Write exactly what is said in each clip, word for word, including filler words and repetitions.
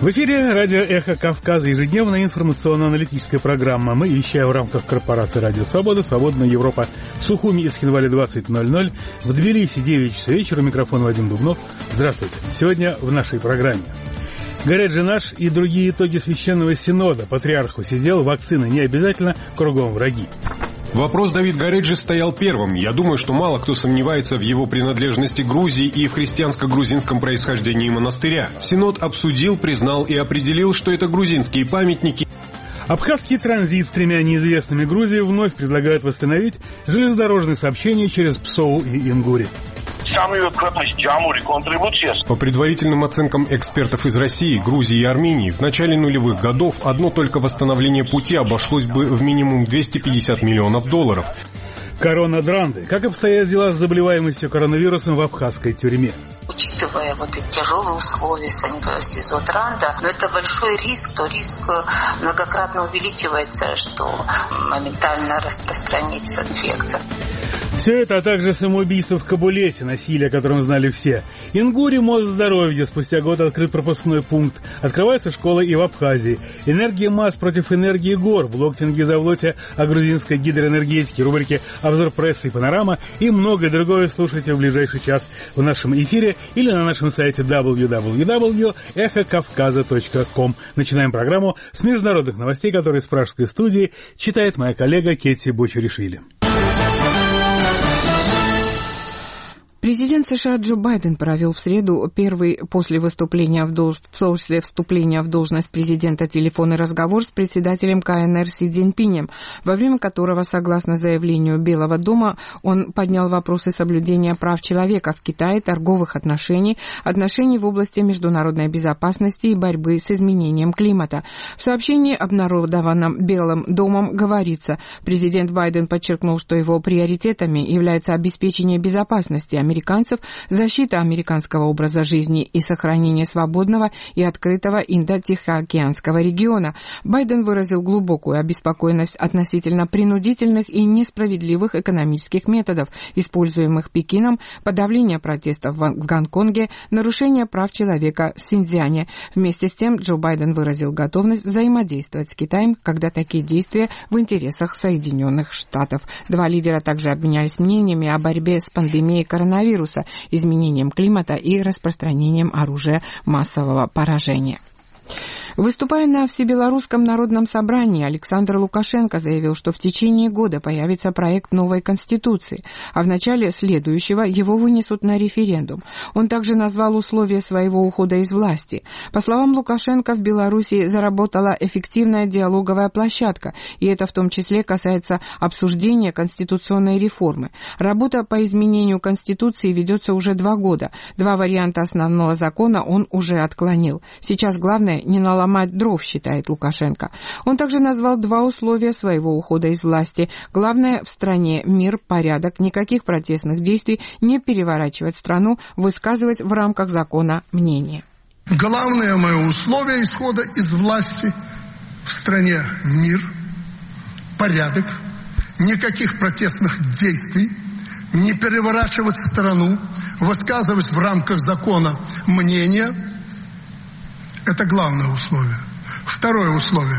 В эфире радио «Эхо Кавказа», ежедневная информационно-аналитическая программа. Мы вещаем в рамках корпорации «Радио Свобода», «Свободная Европа», в Сухуми и Схинвале двадцать ноль ноль, в Тбилиси девять часов вечера, микрофон Вадим Дубнов. Здравствуйте. Сегодня в нашей программе. Горят же наш и другие итоги Священного Синода. Патриарху сидел, вакцины не обязательно, кругом враги. Вопрос Давид Гареджи стоял первым. Я думаю, что мало кто сомневается в его принадлежности Грузии и в христианско-грузинском происхождении монастыря. Синод обсудил, признал и определил, что это грузинские памятники. Абхазский транзит с тремя неизвестными Грузии вновь предлагают восстановить железнодорожные сообщения через Псоу и Ингури. По предварительным оценкам экспертов из России, Грузии и Армении, в начале нулевых годов одно только восстановление пути обошлось бы в минимум двести пятьдесят миллионов долларов. Коронадранды. Как обстоят дела с заболеваемостью коронавирусом в абхазской тюрьме? Учитывая вот эти тяжелые условия СИЗО Дранда, но это большой риск, то риск многократно увеличивается, что моментально распространится инфекция. Все это, а также самоубийство в Кабулете, насилие, о котором знали все. Ингури, Мосздоровье, спустя год открыт пропускной пункт. Открывается школа и в Абхазии. Энергия масс против энергии гор. Блог Тенгизавлоте о грузинской гидроэнергетике, рубрики «Обзор прессы» и «Панорама» и многое другое слушайте в ближайший час в нашем эфире или на нашем сайте дабл ю дабл ю дабл ю точка эхо кавказа точка ком. Начинаем программу с международных новостей, которые с пражской студии читает моя коллега Кетти Бочеришвили. Президент США Джо Байден провел в среду первый после выступления в, дол... после вступления в должность президента телефонный разговор с председателем ка эн эр Си Цзиньпинем, во время которого, согласно заявлению Белого дома, он поднял вопросы соблюдения прав человека в Китае, торговых отношений, отношений в области международной безопасности и борьбы с изменением климата. В сообщении, обнародованном Белым домом, говорится, президент Байден подчеркнул, что его приоритетами является обеспечение безопасности американцев, американцев, защита американского образа жизни и сохранение свободного и открытого Индо-Тихоокеанского региона. Байден выразил глубокую обеспокоенность относительно принудительных и несправедливых экономических методов, используемых Пекином, подавления протестов в Гонконге, нарушения прав человека в Синьцзяне. Вместе с тем Джо Байден выразил готовность взаимодействовать с Китаем, когда такие действия в интересах Соединенных Штатов. Два лидера также обменялись мнениями о борьбе с пандемией коронавируса, вируса, изменением климата и распространением оружия массового поражения. Выступая на Всебелорусском народном собрании, Александр Лукашенко заявил, что в течение года появится проект новой Конституции, а в начале следующего его вынесут на референдум. Он также назвал условия своего ухода из власти. По словам Лукашенко, в Беларуси заработала эффективная диалоговая площадка, и это в том числе касается обсуждения конституционной реформы. Работа по изменению Конституции ведется уже два года. Два варианта основного закона он уже отклонил. Сейчас главное не налагать ломать дров, считает Лукашенко. Он также назвал два условия своего ухода из власти. Главное, в стране мир, порядок, никаких протестных действий, не переворачивать страну, высказывать в рамках закона мнение. Главное мое условие исхода из власти в стране мир, порядок, никаких протестных действий, не переворачивать страну, высказывать в рамках закона мнение. Это главное условие. Второе условие.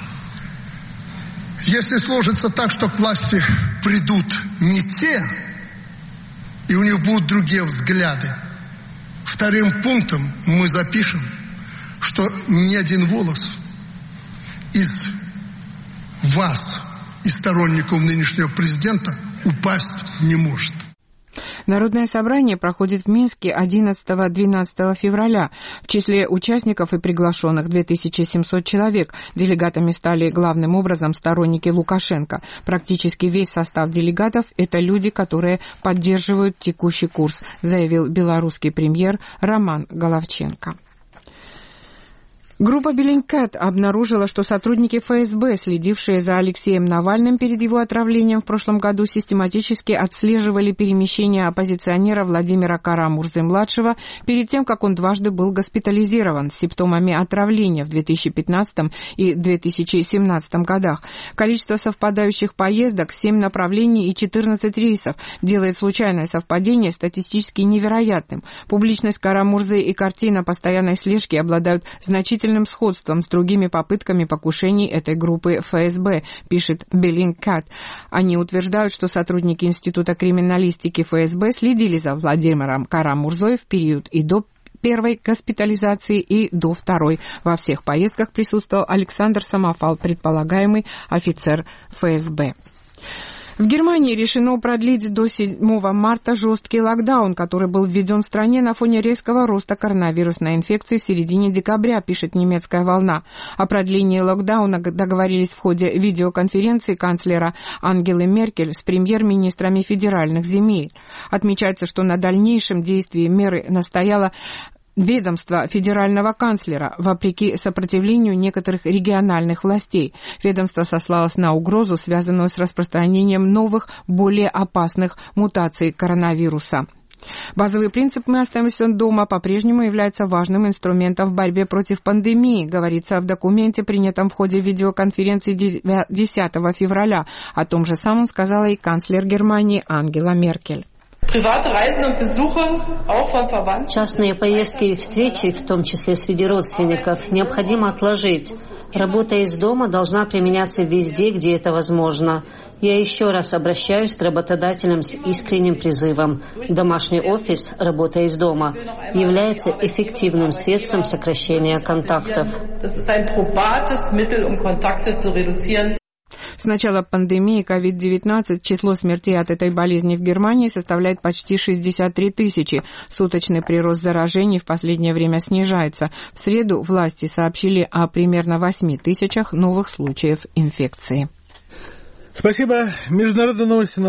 Если сложится так, что к власти придут не те, и у них будут другие взгляды, вторым пунктом мы запишем, что ни один волос из вас, из сторонников нынешнего президента, упасть не может. Народное собрание проходит в Минске одиннадцатого-двенадцатого февраля. В числе участников и приглашенных две тысячи семьсот человек. Делегатами стали главным образом сторонники Лукашенко. Практически весь состав делегатов – это люди, которые поддерживают текущий курс, заявил белорусский премьер Роман Головченко. Группа Bellingcat обнаружила, что сотрудники эф эс бэ, следившие за Алексеем Навальным перед его отравлением в прошлом году, систематически отслеживали перемещение оппозиционера Владимира Кара-Мурзы-младшего перед тем, как он дважды был госпитализирован с симптомами отравления в две тысячи пятнадцатом и две тысячи семнадцатом годах. Количество совпадающих поездок, семь направлений и четырнадцать рейсов, делает случайное совпадение статистически невероятным. Публичность Кара-Мурзы и картина постоянной слежки обладают значительной удивительным сходством с другими попытками покушений этой группы эф эс бэ, пишет Bellingcat. Они утверждают, что сотрудники Института криминалистики эф эс бэ следили за Владимиром Кара-Мурзой в период и до первой госпитализации и до второй. Во всех поездках присутствовал Александр Самофал, предполагаемый офицер эф эс бэ. В Германии решено продлить до седьмого марта жесткий локдаун, который был введен в стране на фоне резкого роста коронавирусной инфекции в середине декабря, пишет немецкая «Волна». О продлении локдауна договорились в ходе видеоконференции канцлера Ангелы Меркель с премьер-министрами федеральных земель. Отмечается, что на дальнейшем действии меры настояло ведомство федерального канцлера, вопреки сопротивлению некоторых региональных властей. Ведомство сослалось на угрозу, связанную с распространением новых, более опасных мутаций коронавируса. Базовый принцип «мы остаемся дома» по-прежнему является важным инструментом в борьбе против пандемии, говорится в документе, принятом в ходе видеоконференции десятого февраля. О том же самом сказала и канцлер Германии Ангела Меркель. Частные поездки и встречи, в том числе среди родственников, необходимо отложить. Работа из дома должна применяться везде, где это возможно. Я еще раз обращаюсь к работодателям с искренним призывом. Домашний офис, работа из дома, является эффективным средством сокращения контактов. С начала пандемии ковид девятнадцать число смертей от этой болезни в Германии составляет почти шестьдесят три тысячи. Суточный прирост заражений в последнее время снижается. В среду власти сообщили о примерно восьми тысячах новых случаев инфекции. Спасибо. Международные новости.